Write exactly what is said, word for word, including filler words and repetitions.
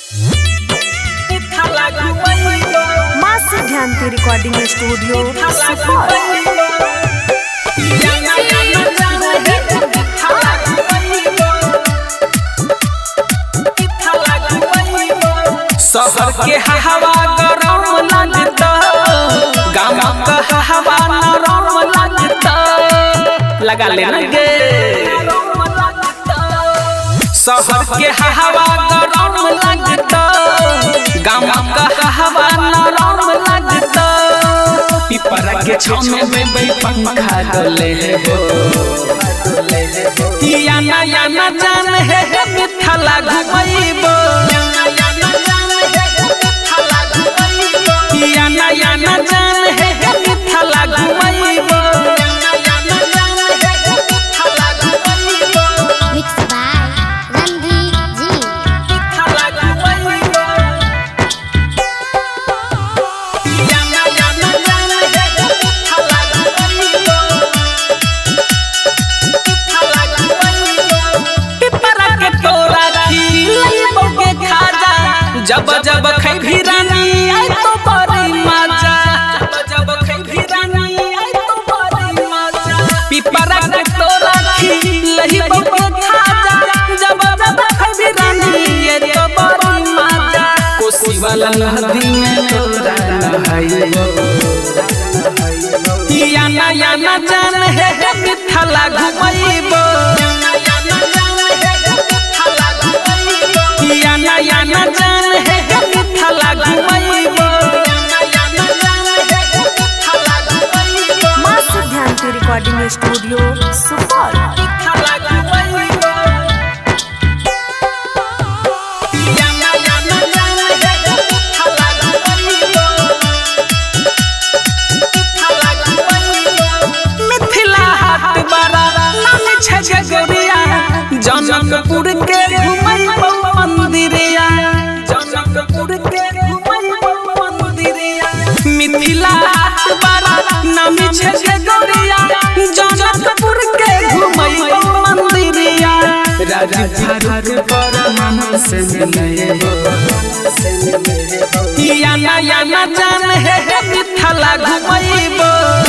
माँ Siddhanti recording studio Supaul. शहर के हवा गरम लगता, गाँव का हवा नरम लगता, लगा लेना गे। शहर के हवा गरम लगता, गाँव का हवा नरम लगता, पिपरा के छाँव में पंखा डोले हो। याना याना जान है मिठला घुमैबो, याना याना जान है Mithila घुमैबो। Mixed by Ranveer Ji. जब जब खैभी रानी आई तो बड़ी मजा, जब जब खैभी रानी आई तो बड़ी मजा। पिपरा के तोरा खिलही बके खाजा, जब जब खैभी रानी आई तो बड़ी मजा। कोसी वाला नदी में तोरा नहाइबो, याना याना जान है मिठला घुमैबो, याना याना जान है मिठला घुमैबो। माँ सिद्धांती रिकॉर्डिंग स्टूडियो सुपौल। मिथिला हाट बड़ा नाम छै गोरिया, जनकपुर के घुमैबो मंदिरिया, जनकपुर के घुमैबो मंदिरिया। मिथिला हाट बड़ा नाम छै गोरिया, जनकपुर के घुमैबो मंदिरिया। राजधानी पर मन से मिलैबो, याना याना जान है मिठला घुमैबो।